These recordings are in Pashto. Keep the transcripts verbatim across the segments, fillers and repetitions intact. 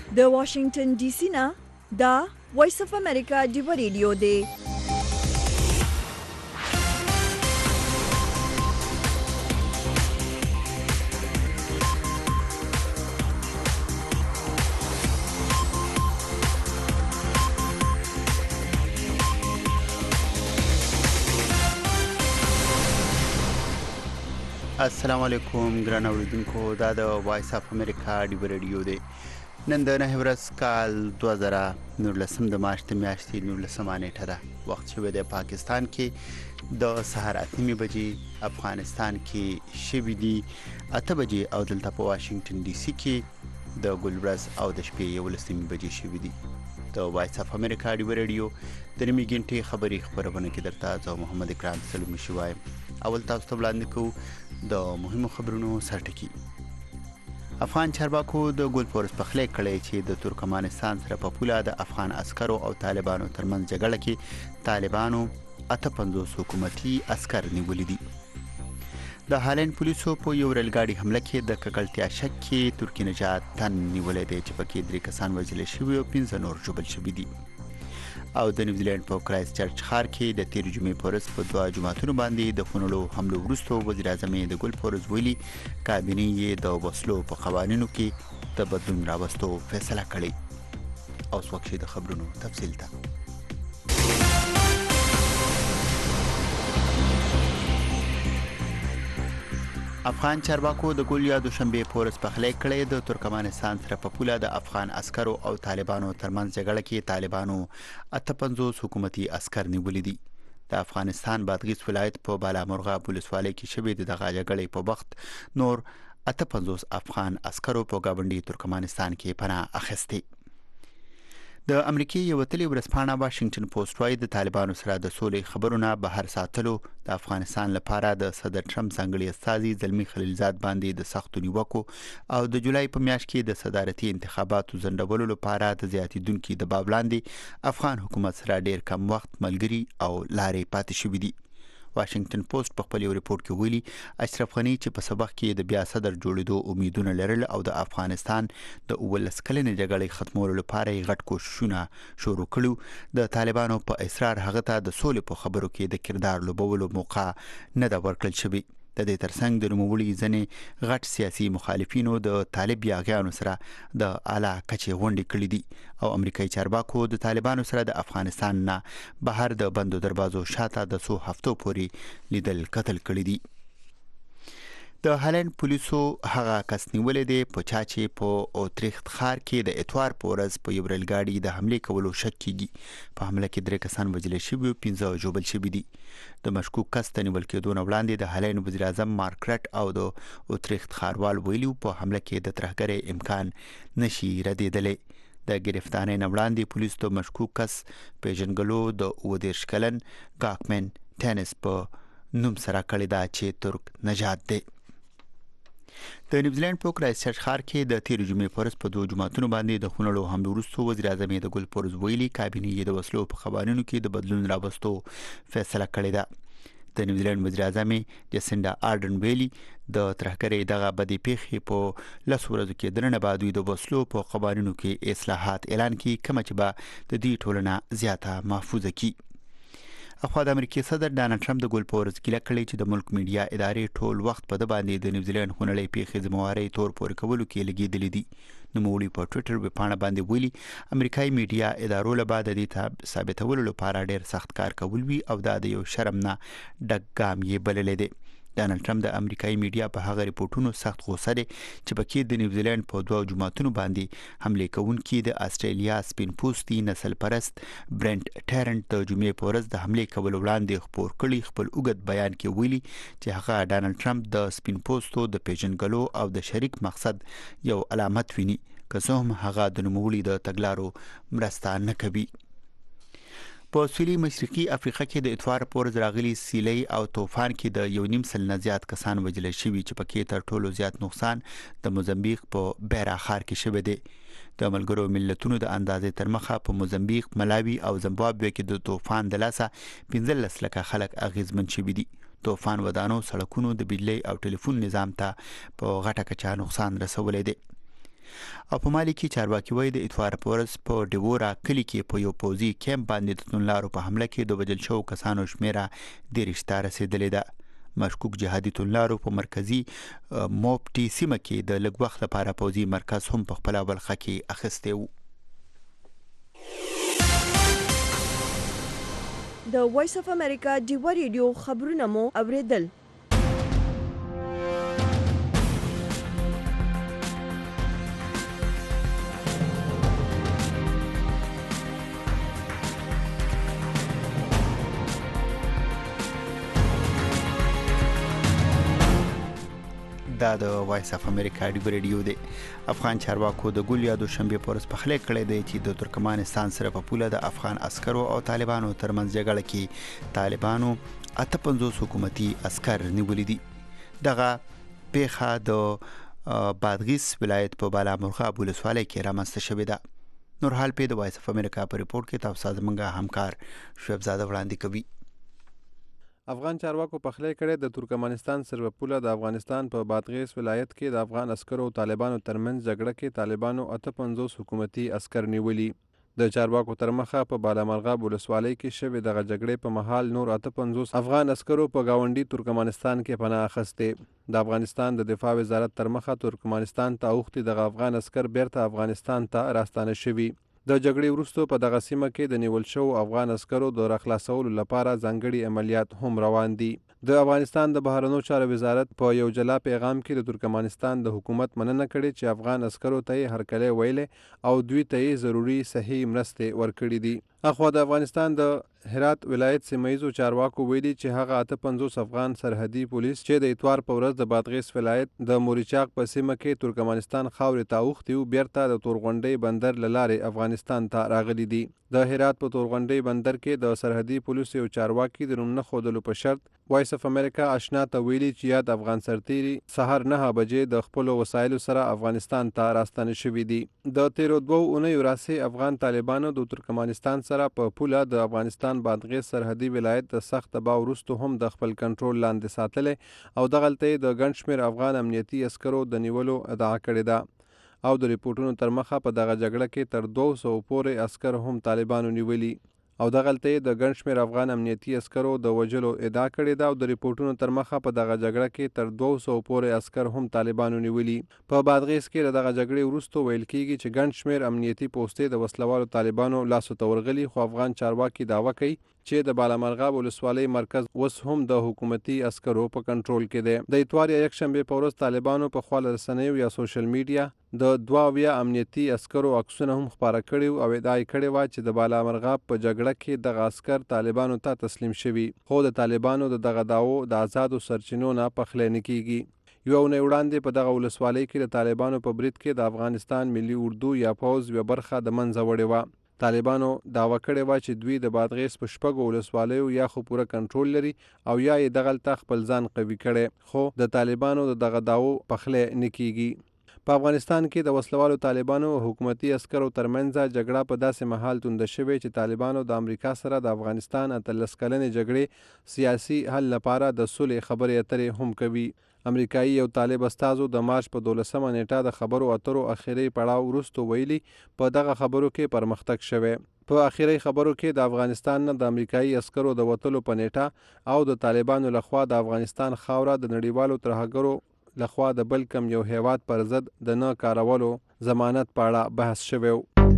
د واشنگټن ډي سي نه دا وایس اف امریکا ډیو ریډیو دی. السلام علیکم ګران اوریدونکو، دا د وایس اف امریکا ډیو ریډیو دی. نن د نهه ورځ کال دوه زره نولسم د مارچ د میاشتې نولسمه نیټه ده. وخت شوی دی پاکستان کې د سهار اته نیمې بجې، افغانستان کې شوي دي اته بجې او دلته په واشنگټن ډي سي کې د ګلورز او د شپې یولس نیمې بجې شوي دي. د وایس اف امریکا ډیو ریډیو د نیمې ګنټې خبري خبرونه کې درته زه محمد اکرام سلومي شوایم. اول تاسو ته وړاندې کوو د مهمو خبرونو سرټکی. افغان چارواکو د ګل فورس پخلی کړی چې د ترکمنستان سره په پوله د افغان عسکرو او طالبانو ترمنځ جګړه کې طالبانو اته پنځوس حکومتي عسكر نیولي دي. د هالند پولیسو په یو ریل ګاډي حمله کې د ککړتیا شک کې ترکی نژاد تن نیولې دی چې پکې درې کسان وژل شوي او پنځه نور ژوبل شوي دي. او د نیوزیلند په کرایست چرچ ښار کې د تیر جمعې په ورځ په دوه جوماتونو باندې د خونړو حملو وروسته وزیر اعظم د ګل فورس ویلي کابینې یې د وسلو په قوانینو کې د بدلون راوستو فیصله کړې. اوس وخت د خبرونو تفصیل ته. افغان چارواکو د ګل یا دوشنبه پورس پخلی کړی د ترکمنستان سره په پوله د افغان عسکرو او طالبانو ترمنځ جګړه کې طالبانو اته پنځوس حکومتي عسكر نیولي دي. د افغانستان بادغیس ولایت په بالامرغاب ولسوالۍ کې شوې د دغه جګړې په وخت نور اته پنځوس افغان عسکرو په ګاونډي ترکمنستان کې پناه اخیستې. د امریکای یو تلی ورسپانه واشنگټن پوسټ وايي د طالبانو سره د سولې خبرونه بهر ساتلو د افغانستان لپاره د صدر ټرمپ ځانګړي استازي زلمی خلیلزاد باندې د سختو نیوکو او د جولای په میاشت کې د صدارتي انتخاباتو ځنډولو لپاره د زیاتیدونکو دباو لاندې افغان حکومت سره ډیر کم وخت ملګری او لارې پاتې شوې دي. واشنگټن پوسټ په خپل ریپورت کې ویلي اشرف غنی چې په سبق کې د بیا صدر جوړېدو امیدونه لرل او د افغانستان د اولس کلنې جګړې ختمولو لپاره غټ کوششونه شروع کړو، د طالبانو په اصرار هغه ته د سولې په خبرو کې د کردار لوبولو موقع نه دا ورکړل شوی. د دې ترڅنګ د نوموړي ځنې غټ سیاسي مخالفینو د طالب یاغیانو سره د اعلی کچې غونډې کړې دي او امریکایي چارواکو د طالبانو سره د افغانستان نه بهر د بندو دروازو شاته د څو هفتو پورې لیدل قتل کړی دي. د هالند پولیسو هغه کس نیولې دی په چا چې په اوتریخت ښار کې د اتوار په ورځ په یو ریل ګاډي د حمله کولو شک کیږي. په حمله کې درې کسان وژل شوي او پنځه ژوبل شوي دي. د مشکوک کس ته نیول کېدو نه وړاندې د هالند وزیر اعظم مارک رټ او د اوتریخت ښاروال ویلي په حمله کې د ترهګرۍ امکان نشي ردېدلی. د گرفتانۍ نه وړاندې پولیس د مشکوک کس پیژنګلو د اووه دېرش کلن ګاکمن ټینس په نوم سره کړی دا چې ترک نژاد دی. د نیوزیلند په کرایست چرچ ښار کې د تیر جمعې په ورځ په دوه جوماتونو باندې د خونړو حملو وروسته وزیر اعظم د ګل فورس ویلي کابینې یې د وسلو په قوانینو کې د بدلون راوستو فیصله کړې ده. د نیوزیلند وزیر اعظم جسینډا آرډن ویلي د ترهګرۍ دغه بدې پیښې په لس ورځو کې درنه بعد د وسلو په قوانینو کې اصلاحات اعلان کړي کوم چې به د دې ټولنه زیاته محفوظه کړي. اخوا د امریکای صدر ډانلډ ټرمپ د ګل فورس ګیله کړې چې د ملک میډیا ادارې ټول وخت په د باندې د نیوزیلند خونړۍ پیښې ذمہواري تور پورې کولو کې لګېدلې دي. نوموړي په ټوئیټر ویبپاڼه باندې ویلي امریکایي میډیا ادارو له بعد د دې ثابتولو لپاره ډېر سخت کار کول وی او دا د یو شرم نه ډک ګام یې بللی دی. ډانلډ ټرمپ د امریکایي میډیا په هغه ریپورتونو سخت غوسه دي چې پکې د نیوزیلند په دوه جوماتونو باندې حمله کوونکي د استرالیا سپین پوستي نسل پرست برنټ ټیرنټ د جمعې په ورځ د حمله کولو وړاندې خبر کړي خپل اوږد بیان کې ویلي چې هغه ډانلډ ټرمپ د سپین پوستو د پیژنګلو او د شریک مقصد یو علامت ویني که څه هم هغه د نوموړي د تګلارو مرسته نه کوي. په سویلي مشرقي افریقا کې د اتوار په ورځ راغلي سیلۍ او طوفان کې د یو نیم سل نه زیات کسان وژل شوي چې پکې تر ټولو زیات نقصان د موزمبیق په بیرا ښار کې شوی دی. د ملګرو ملتونو د اندازې تر مخه په موزمبیق، ملاوي او زیمبابوې کې د طوفان د لاسه پنځلس لکه خلک اغیزمن شوي دي. طوفان ودانو، سړکونو، د بجلی او ټلیفون نظام ته په غټه کچه نقصان رسولی دی. او په مالي کې چارواکي وایي د اتوار پورس په ډیوورا کلی کې په یو پوځي کیمپ باندې د توندلارو په حمله کې د وژل شوو کسانو شمیره دېرش ته رسېدلې ده. مشکوک جهادي توندلارو په مرکزي موپټي سیمه کې د لږ وخت لپاره پوځي مرکز هم په خپله ولقه کې اخیستی و. د وایس اف امریکا ډیوا ریډیو خبرونه مو اوریدل. دا د وایس اف امریکا ډیوا ریډیو دی. افغان چارواکو د ګول یا دوشنبه پورس په خله کړی دی چې د ترکمنستان سره په پوله د افغان عسکرو او طالبانو ترمنځ جګړه کې طالبانو اته پنځوس حکومتي عسكر نیولي دي. دغه پیښه د بادغیس ولایت په بالامرغاب ولسوالۍ کې رامنځته شوې ده. نور حال په د وایس اف امریکا په ریپورت کې تاسو زمونږ همکار شعیب زاده وړاندې کوي. افغان چارواکو په خله کړی د ترکمنستان سره په پوله د افغانستان په بادغیس ولایت کې د افغان عسکرو او طالبانو ترمنځ جګړه کې طالبانو اته پنځوس حکومتي عسكر نیولي. د چارواکو تر مخه په بالامرغاب ولسوالۍ کې شوې دغه جګړې په مهال نور اته پنځوس افغان عسکرو په گاونډي ترکمنستان کې پناه اخیستې. د افغانستان د دفاع وزارت تر مخه ترکمنستان ته اوښتي دغه افغان عسکر بیرته افغانستان ته راستانه شوي. د جګړې وروسته په دغه سیمه کې د نیول شوو افغان عسکرو د راخلاصولو لپاره ځانګړي عملیات هم روان دي. د افغانستان د بهرنیو چارو وزارت په یو جلا پیغام کې د ترکمنستان د حکومت مننه کړې چې افغان عسکرو ته یې هرکلی ویلې او دوی ته یې ضروري صحي مرستې ورکړي دي. اخوا د افغانستان د هرات ولایت سیمهیزو چارواکو ویلي چې هغه اته پنځوس افغان سرحدي پولیس چې د اتوار په ورځ د بادغیس ولایت د موریچاق په سیمه کې ترکمنستان خاورې ته اوښتي وو بیرته د تورغونډۍ بندر له لارې افغانستان ته راغلي دي. د هرات په تورغونډۍ بندر کې د سرحدي پولیسو یو چارواکي د نوم نه ښودلو په شرط وایس اف امریکا آشنا ته ویلي چې یاد افغان سرتیري سهار نهه بجې د خپلو وسایلو سره افغانستان ته راستانه شوي دي. د تیرو دوو اونیو راهیسې افغان طالبانو د ترکمنستان سره په پوله د افغانستان بادغیس سرحدي ولایت د سخت دباو وروسته هم د خپل کنټرول لاندې ساتلی او دغلته یې د ګڼ شمېر افغان امنیتي عسکرو د نیولو ادعا کړې ده. او د ریپورټونو تر مخه په دغه جګړه کې تر دوه سوو پورې عسکر هم طالبانو نیولي او دغلته یې د ګڼ شمېر افغان امنیتي عسکرو د وژلو ادعا کړې ده او د ریپورټونو تر مخه په دغه جګړه کې تر دوه سوو پورې عسکر هم طالبانو نیولي. په بادغیس کې د دغه جګړې وروسته ویل کېږي چې ګڼ شمېر امنیتي پوستې د وسلوالو طالبانو لاسو ته ورغلي خو افغان چارواکي دعوه کوي چې د بالامرغاب ولسوالۍ مرکز اوس هم د حکومتي عسکرو په کنټرول کې دی. د اتوار یا یکشنبې په ورځ طالبانو په خوا له رسنیو یا سوشل میډیا د دوه اویا امنیتي عسکرو عکسونه هم خپاره کړي او ادعا یې کړې وه چې د بالامرغاب په جګړه کې دغه عسکر طالبانو ته تسلیم شوي خو د طالبانو د دغه دعوو د آزادو سرچینو نه پخلی نه کیږي. یوه اونۍ وړاندې په دغه ولسوالۍ کې د طالبانو په برید کې د افغانستان ملي اردو یا پوځ یوه برخه د منځه وړې وه. طالبانو دعوه کړې وه چې دوی د بادغیس په شپږو ولسوالیو یا خو پوره کنټرول لري او یا یې دغلته خپل ځان قوي کړی خو د طالبانو د دغه دعوو پخلی نه کیږي. په افغانستان کې د وسلوالو طالبانو او حکومتي عسکرو ترمنځ جګړه په داسې مهال تونده شوې چې طالبانو د امریکا سره د افغانستان اتلس کلنې جګړې سیاسي حل لپاره د صلحې خبرې اترې هم کوي. امریکایي یو طالب استازو د مارچ په دولسمه نیټه د خبرو اترو اخري پړاو وروسته ویلي په دغه خبرو کې پرمختګ شوی. په اخري خبرو کې د افغانستان نه د امریکایي عسکرو د وتلو په نیټه او د طالبانو لخوا د افغانستان خاوره د نړیوالو ترهګرو لخوا د بل کم یو هیواد پر ضد د نه کارولو ضمانت په اړه بحث شوی.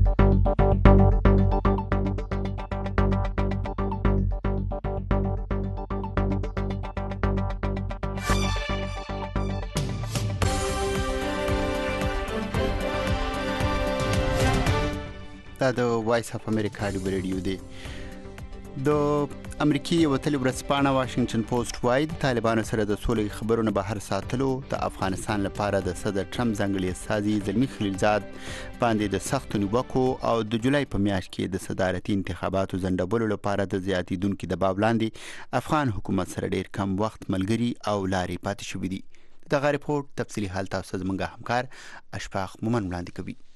دا د وایس اف امریکا ډیوا ریډیو دی. د امریکای وتلي ورځپاڼه واشنگټن پوسټ وایي د طالبانو سره د سولې خبرونه بهر ساتلو د افغانستان لپاره د صدر ټرمپ ځانګړي استازي زلمي خلیلزاد باندې د سختو نیوکو او د جولای په میاشت کې د صدارتي انتخاباتو ځنډولو لپاره د زیاتېدونکي دباو لاندې افغان حکومت سره ډیر کم وخت ملګري او لارې پاتې شوي دي. دغه ریپورت تفصیلي حال تاسو زموږ همکار اشفاق مومن وړاندې کوي.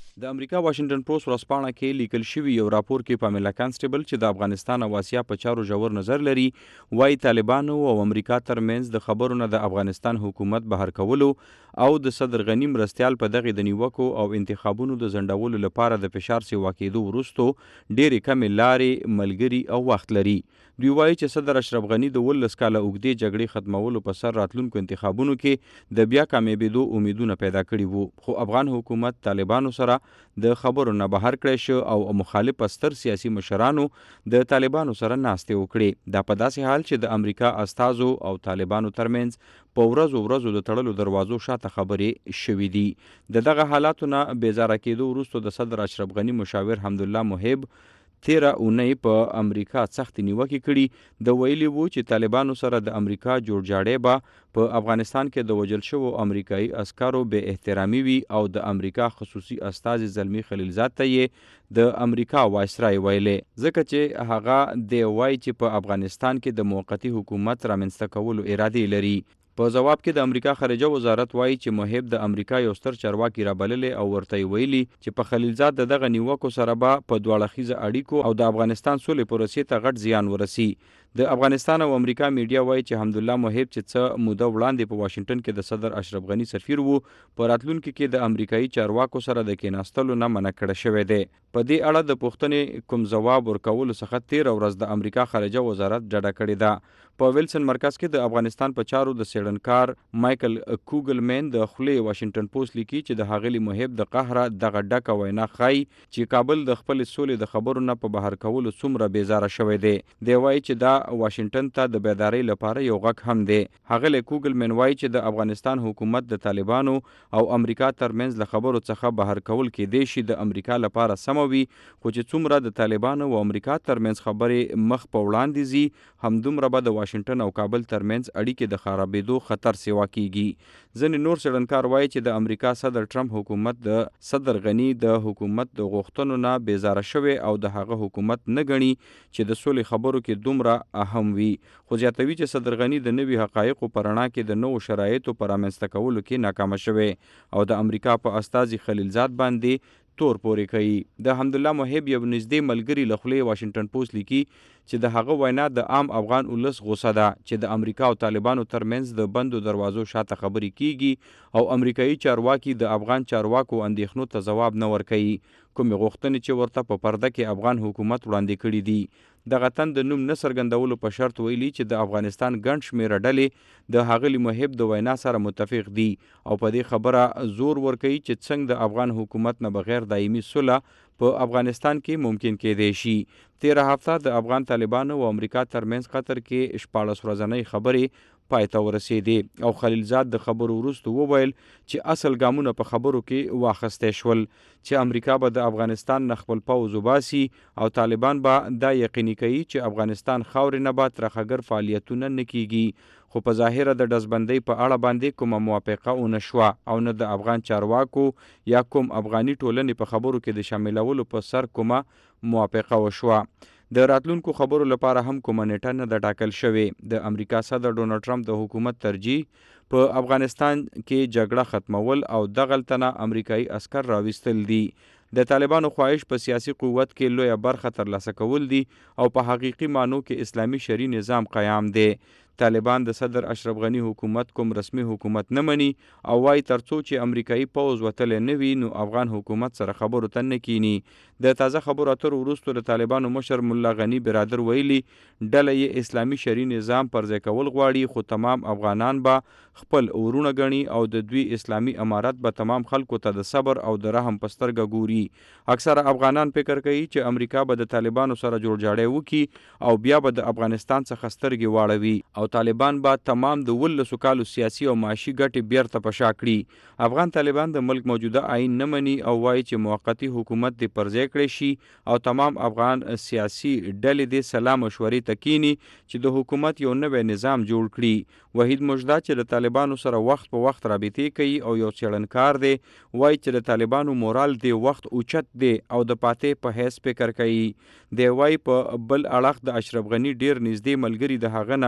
د امریکا واشنگټن پوسټ ورځپاڼه کې لیکل شوی یو راپور کې پامیلا کانسټیبل چې د افغانستان او آسیا په چارو ژور نظر لري وايي طالبانو او امریکا ترمنځ د خبرو نه د افغانستان حکومت بهر کولو او د صدر غنی مرستیال په دغه د نیوکو او انتخابونو د ځنډولو لپاره د فشار سیوا کېدو وروسته ډېرې کمې لارې ملګري او وخت لري. دوی وایي چې صدر اشرف غنی د ولس کاله اوږدې جګړې ختمولو په سر راتلونکو انتخابونو کې د بیا کامیابېدو امیدونه پیدا کړي وو، خو افغان حکومت طالبانو سره د خبرو نه بهر کړی شو او مخالف ستر سیاسي مشرانو د طالبانو سره ناستې وکړې. دا په داسې حال چې د امریکا استازو او طالبانو ترمنځ په ورځو ورځو د تړلو دروازو شاته خبرې شوې دي. د دغه حالاتو نه بیزاره کېدو وروسته د صدر اشرف غنی مشاور حمدالله محب تیره اونۍ په امریکا سختې نیوکې کړي. د ویلي وو چې طالبانو سره د امریکا جوړجاړی به په افغانستان کې د وژل شوو امریکایي عسکرو بې احترامي وي او د امریکا خصوصي استازي زلمي خلیلزاد ته یې د امریکا وایسرای ویلې، ځکه چې هغه دی وایي چې په افغانستان کې د موقتي حکومت رامنځته کولو ارادې لري. په جواب کې د امریکا خارجه وزارت وایي چې محب د امریکا یو ستر چارواکي رابللی او ورته ویلي چې په خلیلزاد د دغه نیوکو سره به په دواړه خیزه اړیکو او د افغانستان سولې پروسې ته غټ زیان ورسي. د افغانستان او امریکا میډیا وایي چې حمدالله محب چې څه موده وړاندې په واشنگټن کې د صدر اشرف غنی سفیر وو، په راتلونکي کې د امریکایي چارواکو سره د کېناستلو نه منع کړی شوی دی. په دې اړه د پوښتنې کوم ځواب ورکولو څخه تېره ورځ د امریکا خارجه وزارت ډډه کړې ده. په ویلسن مرکز کې د افغانستان په چارو د څېړنکار مایکل کوګلمین د خولې واشنگټن پوسټ لیکي چې د ښاغلي محب د قهره دغه ډکه وینا ښایي چې کابل د خپلې سولې د خبرو نه په بهر کولو څومره بیزاره شوی دی. دی وایي چې دا واشنگټن ته د بیدارۍ لپاره یو غږ هم دی. ښاغلی کوګلمین وایي چې د افغانستان حکومت د طالبانو او امریکا ترمنځ له خبرو څخه بهر کول کېدی شي د امریکا لپاره سمه وي، خو چې څومره د طالبانو او امریکا ترمنځ خبرې مخ په وړاندې ځي، همدومره به د واشنگټن او کابل ترمنځ اړیکې د خرابېدو خطر سیوا کیږي. ځینې نور څېړنکار وایي چې د امریکا صدر ټرمپ حکومت د صدر غني د حکومت د غوښتنو نه بیزاره شوی او د هغه حکومت نه ګڼي چې د سولې خبرو کې دومره اهم وي، خو زیاتوي چې صدر غني د نوي حقایقو په رڼا کې د نوو شرایطو په رامنځته کولو کې ناکامه شوی او د امریکا په استازي خلیلزاد باندې تور پورې کوي. د حمدالله محب یو نږدې ملګري له خولې واشنگټن پوسټ لیکي چې د هغه وینا د عام افغان ولس غوسه ده چې د امریکا او طالبانو ترمنځ د بندو دروازو شاته خبرې کیږي او امریکایي چارواکي د افغان چارواکو اندېښنو ته ځواب نه ورکوي، کومې غوښتنې چې ورته په پرده کې افغان حکومت وړاندې کړي دي. دغه تن د نوم نه څرګندولو په شرط ویلي چې د افغانستان ګڼ شمېره ډلې د ښاغلي محب د وینا سره متفق دي او په دې خبره زور ورکوي چې څنګه د افغان حکومت نه بغیر دایمي صلح په افغانستان کې ممکن کېدی شي. تیره هفته د افغان طالبانو او امریکا ترمنځ قطر کې شپاړس ورځنۍ خبرې پای ته ورسېدې او خلیلزاد د خبرو وروسته وویل چې اصل ګامونه په خبرو کې واخیستی شول چې امریکا به د افغانستان نه خپل پوځ وباسي او طالبان به دا یقیني کوي چې افغانستان خاورې نه به ترخګر فعالیتونه نه کیږي، خو په ظاهره د ډزبندۍ په اړه باندې کومه موافقه ونه شوه او نه د افغان چارواکو یا کوم افغاني ټولنې په خبرو کې د شاملولو په سر کومه موافقه وشوه. د راتلونکو خبرو لپاره هم کومه نیټه نه ده ټاکل شوې. د امریکا صدر ډونالډ ټرمپ د حکومت ترجیح په افغانستان کې جګړه ختمول او دغلته نه امریکایي عسکر راویستل دي. د طالبانو خواهش په سیاسي قوت کې لویه برخه ترلاسه کول دي او په حقیقي معنو کې اسلامي شرعي نظام قیام دی. طالبان د صدر اشرف غنی حکومت کوم رسمي حکومت نه مني او وايي ترڅو چې امریکایي پوځ وتلی نه وي نو افغان حکومت سره خبرو ته نه کینی. د تازه خبرو اترو وروسته د طالبانو مشر ملا غنی برادر ویلي ډله یې اسلامي شرعي نظام پرځای کول غواړي، خو تمام افغانان به خپل ورونه ګڼي او د دوی اسلامي امارت به تمام خلکو ته د صبر او د رحم په سترګه ګوري. اکثره افغانان فکر کوي چې امریکا به د طالبانو سره جوړجاړی وکړي او بیا به د افغانستان څخه سترګې واړوي او طالبان به تمام د ولسو کالو سیاسي او معاشي ګټې بیرته په شا کړي. افغان طالبان د ملک موجوده آئین نه مني او وایي چې موقتي حکومت دې پرځای کړی شي او تمام افغان سیاسي ډلې دې سلا مشورې ته کینی چې د حکومت یو نوی نظام جوړ کړي. وحید مجده چې د طالبانو سره وخت په وخت رابطې کوي او یو څېړنکار دی وایي چې د طالبانو مورال دې وخت اوچت دی او د پاتې په حیث فکر کوي. دی وایي په بل اړخ د اشرف غني ډیر نږدې ملګري د هغه نه لاړل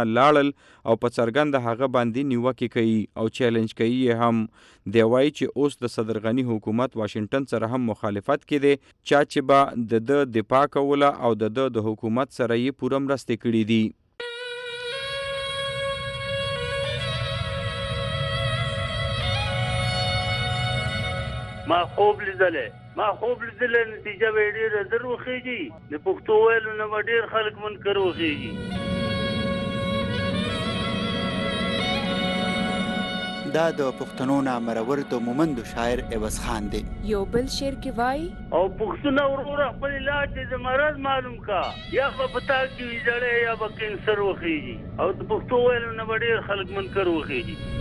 کړل او په څرګنده هغه باندې نیوکې کوي او چیلنج کوي یې هم. دی وایي چې اوس د صدر غني حکومت واشنګټن سره هم مخالفت کې دی، چا چې به د ده دفاع کوله او د ده د حکومت سره یې پوره مرستې کړي دي. ما خوب لیدلې ما خوب لیدلې نتیجه به ډېره در وخېږي. د پښتو ویلو نه به ډېر خلک منکر وخېږي. دا د پښتنو نامرور د مومندو شاعر عوض خان دی. یو بل شعر کې وایي او پښتونه وروره خپل علاج د مرض معلوم کا، یا به پتا کې ویجړې یا به کینسر وخېږي. او د پښتو ویلو نه به ډېر خلک منکر وخېږي.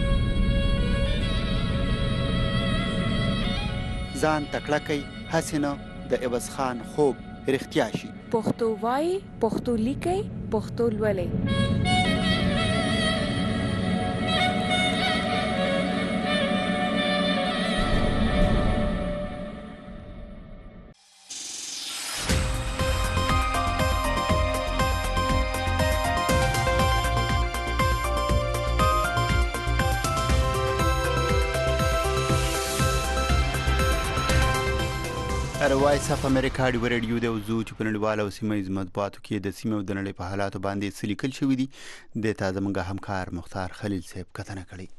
ځان تکړه کوي هسې نه د عوض خان خوب رښتیا شي. پښتو وایي، پښتو لیکي، پښتو لولئ. وایس اف امریکا ډیو ریډیو د وزو چې په نړیواله او سیمه ییز مطبوعاتو کې د سیمه او د نړۍ په حالاتو باندې څه لیکل شوي دي، د تازه منګه همکار مختار خلیل صاحب کتنه کړې.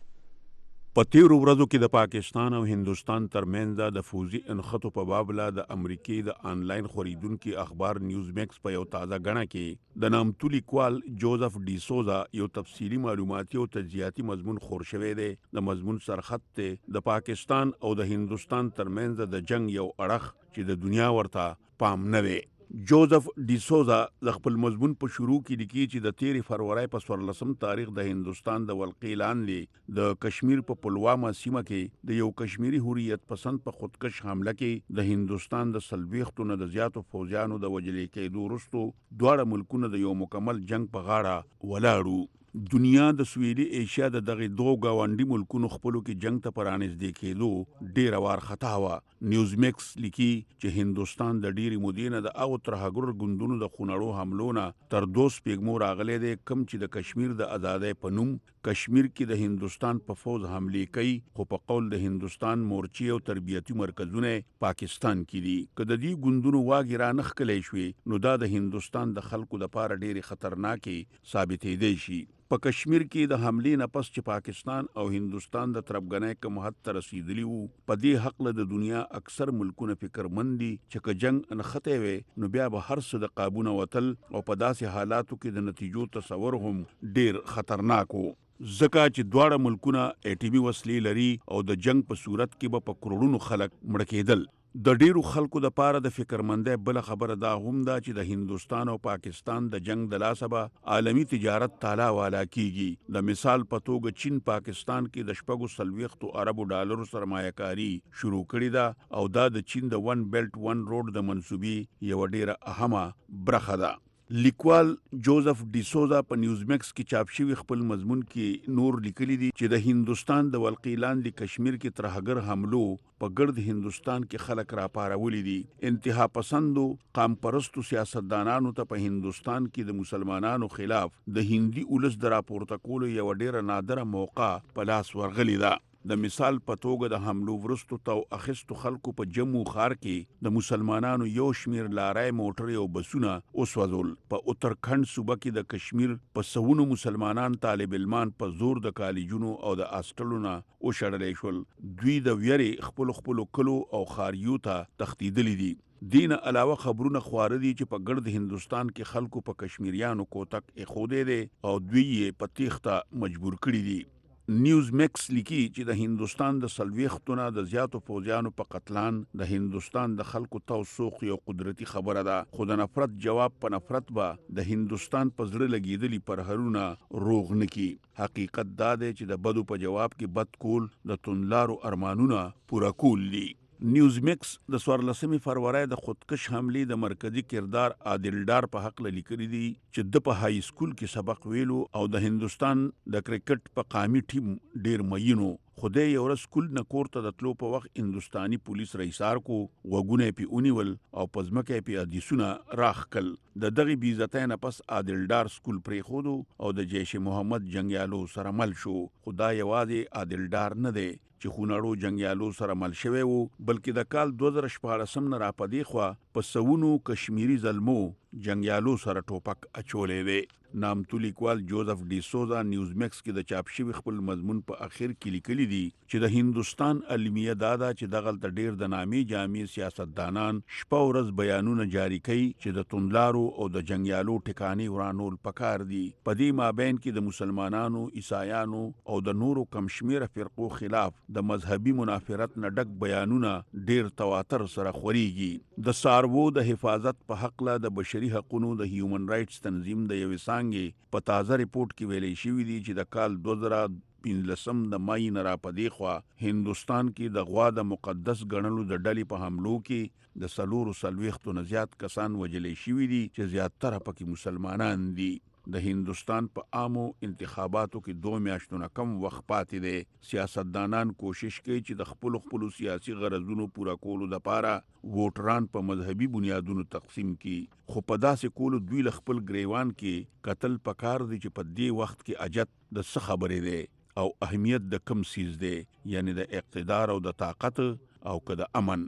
په تیرو ورځو کې د پاکستان او هندوستان ترمنځ د فوزي انخطو په بابله د امریکې د آنلاین خوریدونکي اخبار نیوز میکس په یو تازه غڼه کې د نامتو لیکوال جوزف ډي سوزا یو تفصیلي معلوماتي او تجزیاتي مضمون خور شوی دی. د مضمون سرخط دی د پاکستان او د هندوستان ترمنځ د جنگ یو اړخ چې د دنیا ورته پام نه دی. جوزف ډي سوزا د خپل مضمون په شروع کې لیکي چې د تیرې فروری په څوارلسم تاریخ د هندوستان د ولقې لاندې د کشمیر په پلوامه سیمه کې د یو کشمیري حریت پسند په خودکش حمله کې د هندوستان د څلوېښتو نه د زیاتو فوجیانو د وژلې کېدو وروستو دواړه ملکونه د یو مکمل جنگ په غاړه ولاړو. دنیا د سویلي ایشیا د دغه دوه گاونډي ملکونو خپلو کې جنگ ته پرانځدې کېدو ډیره وارخطا وه. نیوز میکس لیکي چې هندوستان د ډیرې مودې نه د هغو ترهګرو ګوندونو د خونړو حملو نه تر دوه سپېږمو راغلی دی، کوم چې د کشمیر د ازادۍ په نوم کشمیر کې د هندوستان په فوز حملې کوي، خو په قول د هندوستان مورچې او تربیتي مرکزونه پاکستان کې دي. که د دې ګوندونو واګې را نه ښکلی شوې نو دا د هندوستان د خلکو دپاره ډېرې خطرناکې ثابتېدی شي. په کشمیر کې د حملې نه پس چې پاکستان او هندوستان د تربګنۍ کوم حد ته رسیدلي وو، په دې هکله د دنیا اکثر ملکونه فکرمند دي چې که جنگ نښتی وی نو بیا به هر څه د قابو نه وتل او په داسې حالاتو کې د نتیجو تصور هم ډیر خطرناک و. ځکه چې دواړه ملکونه ایټمي وسلې لري او د جنگ په صورت کې به په کروڑونو خلک مړه کېدل. د ډیرو خلکو د پاره د فکرمندۍ بل خبره دا هم ده چې د هندوستان او پاکستان د جنگ د لاسه به عالمي تجارت تالا والا کیږي. د مثال په توګه چین پاکستان کې د شپږو څلوېښتو اربو ډالرو سرمایه کاري شروع کړې ده او دا د چین د ون بیلټ ون روډ د منصوبې یوه ډیره اهمه برخه ده. لیکوال جوزف ډي سوزا په نیوز میکس کې چاپ شوي خپل مضمون کې نور لیکلي دي چې د هندوستان د ولقې لاندې کشمیر کې ترهګر حملو په ګرد هندوستان کې خلک راپارولي دي. انتها پسندو قام پرستو سیاستدانانو ته په هندوستان کې د مسلمانانو خلاف د هندي اولس د راپورته کولو یوه ډیره نادره موقع په لاس ورغلې ده. د مثال په توګه د حملو وروستو تو اخیستو خلکو په جمو ښار کې د مسلمانانو یو شمیر لارای موټرې او بسونه وسوځول. په اترکھنډ صوبه کې د کشمیر په سوونو مسلمانان طالب علمان په زور د کالجونو او د هاسټلونو نه وشړلی شول. دوی د ویرې خپلو خپلو کلو او ښاریو ته تښتېدلي دي. دین علاوه خبرونه خواره دي چې په ګرد هندوستان کې خلکو په کشمیریانو کوتک ایښودی دی او دوی یې په تیښته مجبور کړي دي. نیوز میکس لیکي چې د هندوستان د څلوېښتو نه د زیاتو پوځیانو په قتلان د هندوستان د خلکو توسوق یو قدرتي خبره ده، خو د نفرت جواب په نفرت به د هندوستان په زړه لګېدلي پرهرونه روغ نه کي. حقیقت دا دی چې د بدو په جواب کې بد کول د توندلارو ارمانونه پوره کول دي. نیوز میکس د څوارلسمې فروری د خودکش حملې د مرکزی کردار عادل ډار په حق لیکلي دي چې د په های سکول کې سبق ویلو او د هندستان د کرکټ په قامي ټیم ډیر مینو. خدای یو ورځ سکول نه کور ته د تلو په وخت هندستاني پولیس رئیسار کو وګونه پی اونیول او پزمکه پی حدیثونه راخکل. د دغه بی عزتۍ نه پس عادل ډار سکول پرې خودو او د جیش محمد جنگیالو سره مل شو. خدای یوازې عادل ډار نه دی چې خونړو جنگیالو سره مل شوی وو، بلکې د کال دوه زره شپاړسم نه راپدې خوا په سونو کشمیری ظلمو جنگیالو سره ټوپک اچولې وي. نامتو لیکوال جوزف ډي سوزا نیوز میکس کې د چاپ شوي خپل مضمون په اخر کې لیکلي دي چې د هندستان المیه دادا چې دغلته ډیر د نامي جامع سیاستدانان شپه ورځ بیانونه جاری کوي چې د توندلارو او د جنگیالو ټکانې ورانول پکار دي. په دې مابین کې د مسلمانانو، عیسایانو او د نورو کم شمیره فرقو خلاف د مذهبي منافرت نه ډک بیانونه ډیر تواتر سره خوريږي. د سارو د حفاظت په حق له د بشري حقوقو د هیومن رائټس تنظیم د یو په تازه ریپورت کې ویلې شوی دی چې د کال دوه زره پنځلسم د مای نه راپدې خوا هندستان کې د غوا د مقدس ګڼلو د ډلې په حملو کې د څلورو څلوېښتو نه زیات کسان وژلې شوي دي چې زیاتره پکې مسلمانان دي. د هندستان په عامو انتخاباتو کې دوه میاشتو نه کم وخت پاتې دی. سیاستدانان کوشش کوي چې د خپل خپل سیاسي غرضونو پوره کولو لپاره ووټران په مذهبي بنیادونو تقسیم کړي، خو په داسې کولو دوی له خپل ګریوان کې قتل پکار دی چې په دې وخت کې اجت د څه خبرې دی او اهمیت د کم سیز دی، یعنی د اقتدار او د طاقت او که د امن.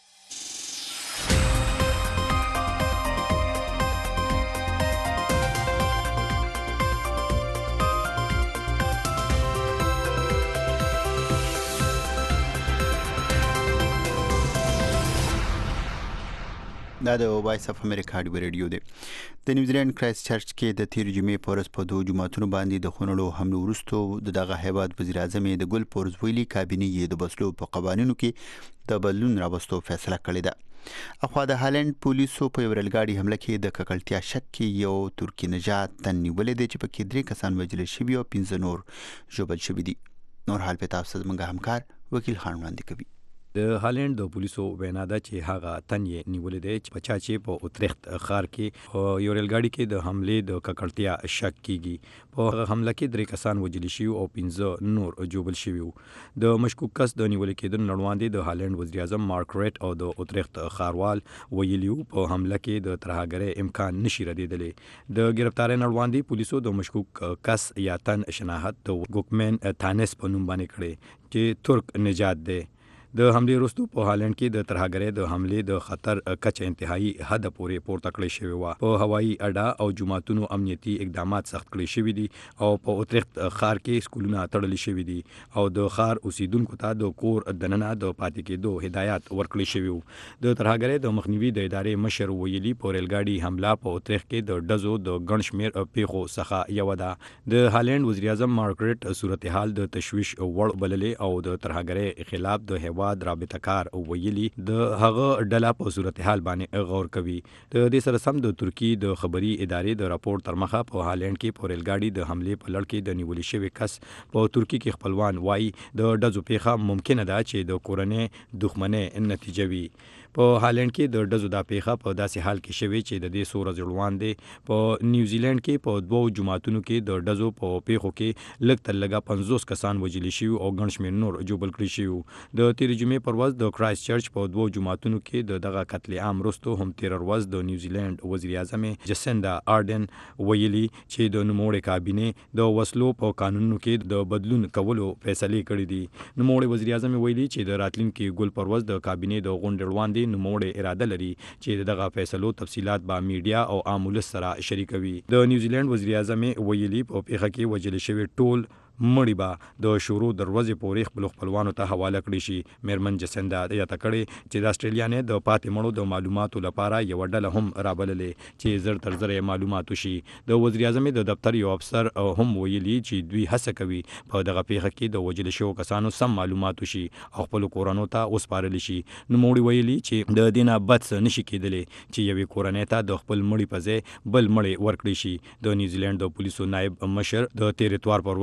دا د وایس اف امریکا ډیو ریډیو دی. د نیوزیلند کرایست چرچ کې د تیر جمعې په ورځ په دوه جماعتونو باندې د خونړو حملو وروسته دغه هیواد وزیر اعظم د ګل پورز ویلي کابینې یې د بسلو په قوانینو کې د بدلون راوستو فیصله کړې ده. اخوا د هالند پولیسو په یو ریلګاډي حمله کې د ککړتیا شک کې یو ترکی نژاد تن نیولې دی چې په کې درې کسان وژل شوي او پنځه نور ژوبل شوي دي. نور حال په تاسو زموږ همکار وکیل خان وړاندې کوي. د هالند د پولیسو وینا ده چې هغه تن یې نیولې دی چې په چا چې په اوترخت ښار کې یو ریلګاډي کې د حملې د ککړتیا شک کیږي. په هغه حمله کې درې کسان وژل شوي او پنځه نور ژوبل شوي وو. د مشکوک کس د نیول کېدو نه وړاندې د هالند وزیر اعظم مارک ریټ او د اوترخت ښاروال ویلي وو په حمله کې د ترهګرۍ امکان نشي ردېدلی. د ګرفتارۍ نه وړاندې پولیسو د مشکوک کس یا تن شناخت د ګوکمن تانس په نوم باندې کړی چې ترک نژاد دی. د حملې وروسته په هالند کې د ترهګرۍ د حملې د خطر کچه انتهایی حد پورې پورته کړې شوې وه. په هوایي اډه او جوماتونو امنیتي اقدامات سخت کړي شوي دي او په اوترخت ښار کې سکولونه تړلي شوي دي او د ښار اوسیدونکو ته د کور دننه د پاتې کېدو هدایات ورکړي شوي وو. د ترهګرۍ د مخنیوي د ادارې مشر ویلي په ریلګاډي حمله په اوترخت کې د ډزو د ګڼ شمېر پیښو څخه یوه ده. د هالند وزیر اعظم مارګریټ صورتحال د تشویش وړ بللې او د ترهګرۍ خلاف د هیواد رابطه کار ویلي د هغه ډله په صورتحال باندې غور کوي. د دې سره سم د ترکی د خبري ادارې د راپور تر مخه په هالند کې په ریلګاډي د حملې په لړ کې د نیولې شوي کس په ترکی کې خپلوان وایي د ډزو پیښه ممکنه ده چې د کورنۍ دښمنۍ نتیجه وي. په هالند کې د ډزو دا پیښه په داسې حال کې شوې چې د دې څو ورځې وړاندې په نیوزیلند کې په دوو جوماتونو کې د ډزو په پیښو کې لږ تر لږه پنځوس کسان وژلي شوي او ګڼ شمېر نور ژوبل کړي شوي. د تېرې جمعې پر ورځ د کرایست چرچ په دوو جوماتونو کې د دغه قتل عام وروسته هم تېره ورځ د نیوزیلند وزیر اعظم جسیندا آرډن ویلي چې د نوموړې کابینې د وسلو په قانونونو کې د بدلون کولو فیصلې کړې دي. نوموړې وزیر اعظم ویلي چې د راتلونکي ګل پر ورځ د کابینې د غونډې وړاندې نوموړې اراده لري چې دغه فیصلو تفصیلات به میډیا او عام ولس سره شریکوي. د نیوزیلند وزیر اعظم ویلي په پیښه کې وژل شوي ټول مړی به د شروع دروازې پورې خپل خپلوانو ته حواله کړی شي. میرمن جسیندا یاده کړې چې د استرالیا نه د پاتې مړو د معلوماتو لپاره یو ډله هم رابللې چې زر تر زر معلومات وشي. د وزیر اعظم د دفتر یو افسر هم ویلي چې دوی هڅه کوي په دغه پیښه کې د وژل شوو کسانو سم معلومات وشي او خپل کورونو ته وسپارل شي. نوموړي ویلي چې د دینه بد څه نشي کېدلی چې یوې کورنۍ ته د خپل مړي په ځای بل مړی ورکړي شي. د نیوزیلند د پولیسو نائب مشر د تېر اتوار پر ورځ ویلي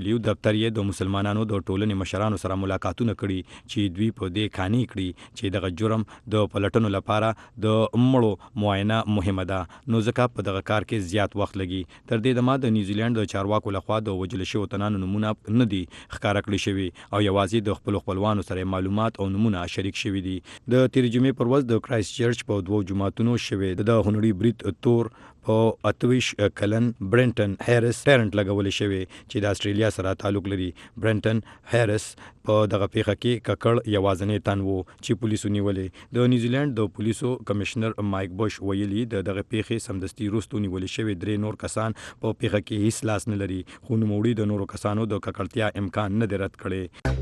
لیو دفتر یې د مسلمانانو د ټولنې مشرانو سره ملاقاتونه کړي چې دوی په دې کاني کړي چې دغه جرم د پلټنو لپاره د مړو معاینه مهمه ده، نو ځکه په دغه کار کې زیات وخت لګي. تر دې دمه د نیوزیلند د چارواکو لخوا د وژل شویو تنانو نمونه نه دي ښکاره کړي شوي او یوازې د خپلو خپلوانو سره معلومات او نمونه شریک شوي دي. د تېرې جمعې پر ورځ د کرایسټ چرچ په دوو جوماتونو شوی د هنري برید تور په اتویش کلن برنټن هیرس پیرنټ لګول شوی چې د استرالیا سره تعلق لري. برنټن هیرس په دغه پیښه کې ککړ یوازنی تن وو چې پولیسو نیولې. د نیوزیلند د پولیسو کمشنر مایک بوش ویلي د دغه پیښې سمدستي وروسته نیول شوی درې نور کسان په پیښه کې هیڅ لاس نه لري، خو نوموړي د نورو کسانو د ککړتیا امکان نه دی رد کړی.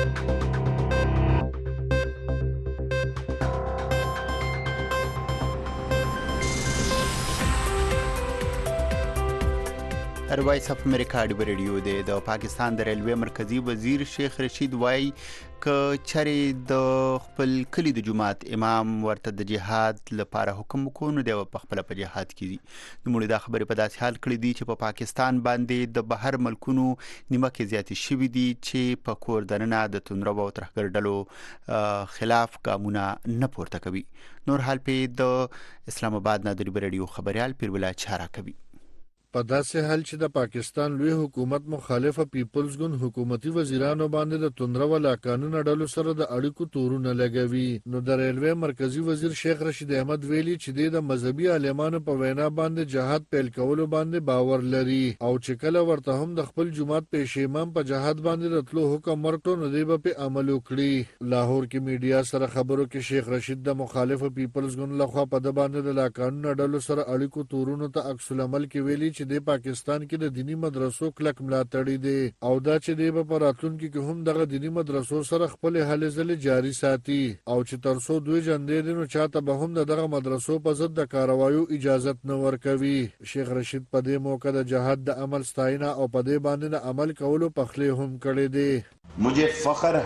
وایس اف امریکا ډیو ریډیو دی. د پاکستان د ریلوے مرکزی وزیر شیخ رشید وای ک چرې د خپل کلی د جماعت امام ورته د جهاد لپاره حکم وکړو دی په خپل په جهاد کې دي. نو موږ دا خبرې په داسې حال کړې دي چې په پا پاکستان باندې د بهر ملکونو نیمکه زیاتې شوې دي چې په کور دننه د تندرو او ترهګر ډلو خلاف ګامونه نه پورته کوي. نور حال په د اسلام آباد نه د ډیو ریډیو خبريال پیربلا چارا کوي. په داسې حال چې د پاکستان لوی حکومت مخالفه پیپلز ګوند حکومتي وزیرانو باندې د توندرو ولا قانون ډلو سره د اړیکو تورونه لګوي، نو د ریلوے مرکزی وزیر شیخ رشید احمد ویلي چې د مذهبي عالمانو په وینا باندې جهاد پیل کولو باندې باور لري او چې کله ورته هم د خپل جماعت پیش امام په جهاد باندې راتلو حکم ورکړو نو دی به په عمل وکړي. لاهور کې میډیا سره خبرو کې شیخ رشید د مخالفه پیپلز ګوند لخوا په د باندې د لا قانون ډلو سره اړیکو تورونو ته عکس العمل کې ویلي چې د پاکستان کې د دینی مدرسو کلک ملاتړي دي او دا چې د په راتلونکي کې هم دغه دینی مدرسو سره خپل هلې ځلې جاری ساتي او چې ترڅو دوی جندې دي نو چاته به هم دغه مدرسو په ضد د کاروایو اجازه نه ورکوي. شیخ رشید په دې موقع د جهاد د عمل ستاینه او په دې باندې د عمل کولو پخلی هم کړی دی. मुझे फख्र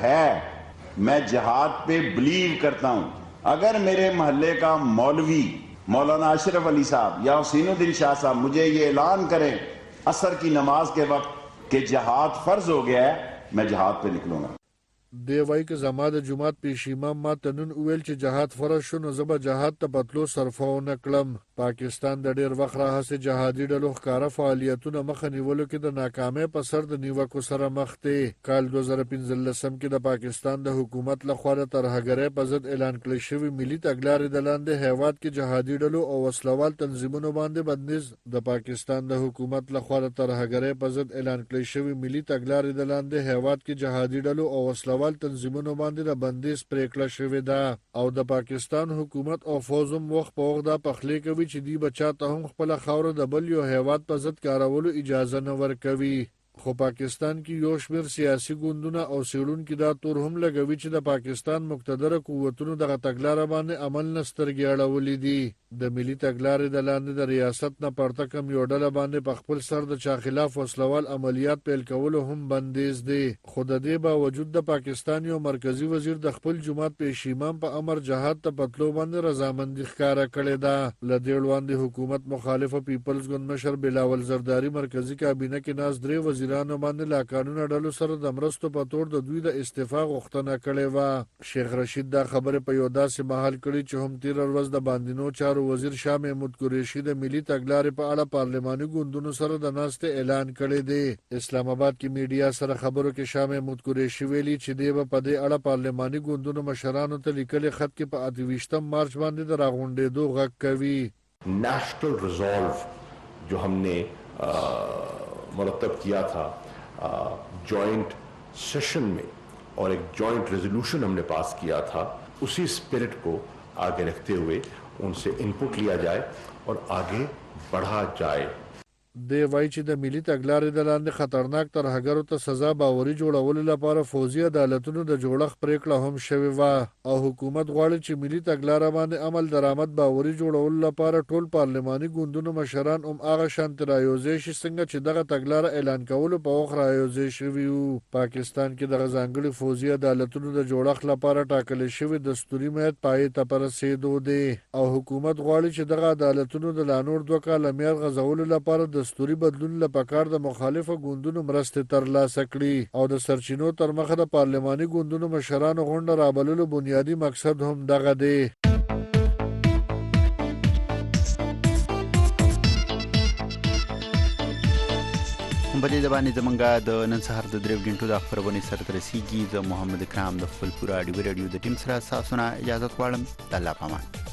है मैं जहाद पे बिलीव करता हूँ. अगर मेरे महल्ले का मौलवी मौलाना अशरफ अली साहब या हुसैनुद्दीन शाह साहब मुझे ये ऐलान करें असर की नमाज के वक्त कि जहाद फर्ज हो गया है, मैं जहाद पे निकलूंगा. دی وای که زما د جماعت پیش امام ما ته نن ویل چې جهاد فرض شو نو زه به جهاد ته پتلو صرفو نه کړم. پاکستان د ډیر وخت راهیسې جهادي ډلو ښکارا فعالیتونه مخه نیولو کې د ناکامۍ په سر د نیوکو سره مخ دي. کال دوه زره پنځلسم کې د پاکستان د حکومت لخوا د ترهګرۍ په ضد اعلان کړی شوی ملي تګلارې د لاندې هیواد کې جهادي ډلو او وسلوال تنظیمونو باندې بندیز د پاکستان د حکومت لخوا د ترهګرۍ په ضد اعلان کړی شوی ملي تګلارې د لاندې هیواد کې جهادي ډلو او وسلوال تنظیمونو باندې د بندیز پریکړه شوې ده او د پاکستان حکومت او فوزم وخت په وخت دا پخلی کوي چې دی بچا ته هم خپل خاور د بل یو هیواد په ضد کارولو اجازه نه ورکوي. خو پاکستان کې یو شمېر سیاسي ګوندونه او څېړونکي دا تور هم لګوي چې د پاکستان مقتدره قوتونو دغه تګلاره باندې عمل نه سترګې اړولې دي. د ملي تګلارې د لاندې د ریاست نه پرته کم یو ډله باندې په خپل سر د چا خلاف وسلوال عملیات پیل کولو هم بندیز دی. خو د دې باوجود د پاکستان یو مرکزی وزیر د خپل جماعت پیش امام په امر جهاد ته پتلو باندې رضامندي ښکاره کړې ده. له دې وړاندې حکومت مخالفه پیپلز ګوند مشر بلاول زرداری مرکزی کابینه کې ناز درې وزیرانو باندې لا قانون ډلو سره د مرستو په تور د دوی د استعفا غوښتنه کړې و. شیخ رشید دا خبره په یو داسې محل کړي چې هم تیر ورځ د باندینو چارو وزیر شاه محمود قریشي د ملي تګلارې په اړه پارلماني ګوندونو سره د ناستې اعلان کړی دی. اسلام آباد کې میډیا سره خبرو کې شاه محمود قریشي ویلي چې دی په دې اړه پارلماني ګوندونو مشرانو ته لیکلي خط کې په اته ویشتم مارچ باندې د راغونډېدو غږ کوي. नेशनल रिजॉल्व जो हमने मुरतब किया था जॉइंट सेशन में और एक जॉइंट रेजोल्यूशन हमने पास किया था, उसी स्पिरिट को आगे रखते हुए उनसे इनपुट लिया जाए और आगे बढ़ा जाए. دی وایي چې د ملي تګلارې د لاندې خطرناک ترهګرو ته سزا باوري جوړولو لپاره فوزي عدالتونو د جوړښت پریکړه هم شوې وه او حکومت غواړي چې ملي تګلاره باندې عمل درآمد باوري جوړولو لپاره ټول پارلماني ګوندونو مشران هم هغه شانتې رایوځای شي څنګه چې دغه تګلاره اعلان کولو په وخت رایوځای شوي وو. پاکستان کې دغه ځانګړي فوزي عدالتونو د جوړښت لپاره ټاکل شوی دستوري میعاد پای ته په رسېدو دی او حکومت غواړي چې دغه عدالتونو د لا نور دوه کاله میعاد غځولو لپاره د دستوري بدلون لپاره د مخالفه ګوندونو مرسته ترلاسه کړي او د سرچینو تر مخه د پارلماني ګوندونو مشرانو غونډه رابللو بنیادی مقصد هم دغه دی. په دې ځبانې زمونږه د نن سهار د درې غنټو د خبرونه سره رسیدي. زه محمد کرام د خپل پورا ډیو رادیو د ټیم سره تاسو نه اجازه غواړم. الله پامان.